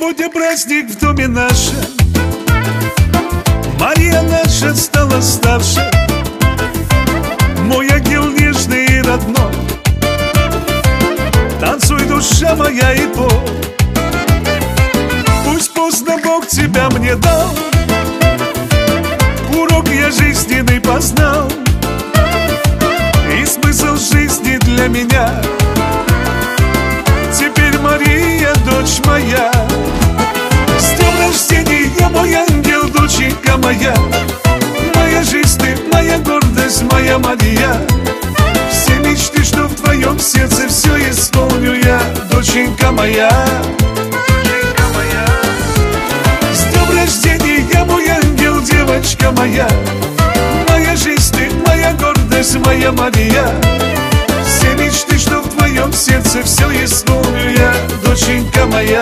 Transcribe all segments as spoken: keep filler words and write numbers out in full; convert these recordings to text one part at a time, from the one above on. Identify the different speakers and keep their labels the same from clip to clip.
Speaker 1: Сегодня праздник в доме нашем, Мария наша стала старше. Мой ангел нежный и родной, танцуй, душа моя, и пой. Пусть поздно Бог тебя мне дал, урок я жизненный познал, и смысл жизни для меня. Теперь Мария, дочь моя, с днем рождения, мой ангел, доченька моя. Моя жизнь ты, моя гордость, моя Мария. Все мечты, что в твоем сердце, все исполню я, доченька моя. С днем рождения, мой ангел, девочка моя. Моя жизнь ты, моя гордость, моя Мария. Все мечты, что в твоем сердце, все исполню я, доченька моя.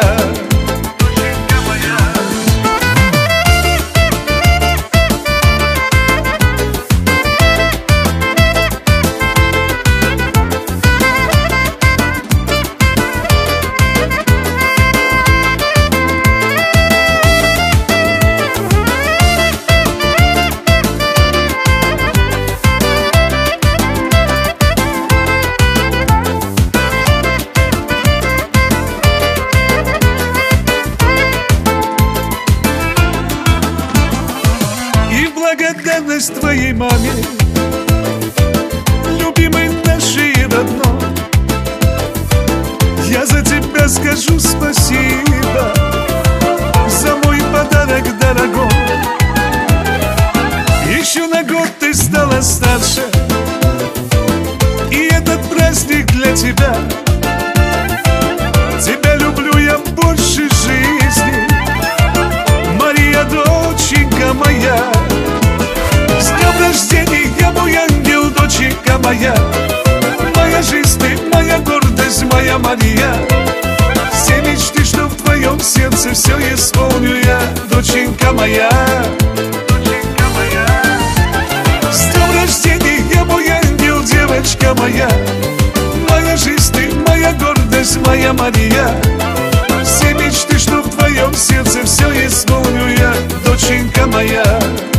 Speaker 1: Благодарность твоей маме, любимой нашей и родной, я за тебя скажу спасибо, за мой подарок дорогой. Еще на год ты стала старше, и этот праздник для тебя. Тебя люблю я больше жизни, Мария, доченька моя. С днем рождения, мой ангел, доченька моя. Моя жизнь ты, моя гордость, моя Мария. Все мечты, что в твоем сердце, все исполню я, доченька моя. С днем рождения, мой ангел, девочка моя. Моя жизнь ты, моя гордость, моя Мария. Все мечты, что в твоем сердце, все исполню я, доченька моя.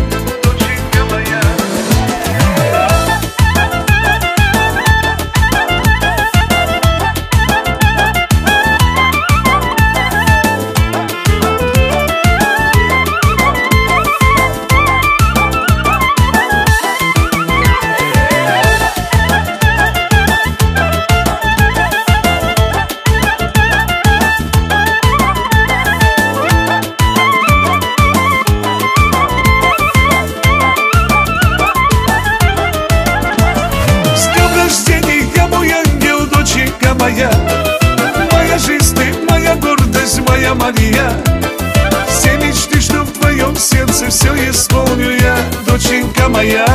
Speaker 1: Моя, моя жизнь ты, моя гордость, моя Мария. Все мечты, что в твоем сердце, все исполню я, доченька моя.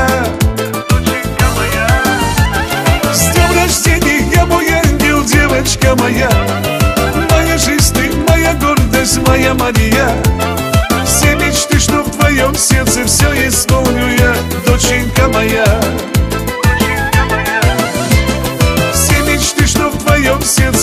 Speaker 1: С днем рождения, мой ангел, девочка моя. Моя жизнь ты, моя гордость, моя Мария. Все мечты, что в твоем сердце, все исполню я, доченька моя. Все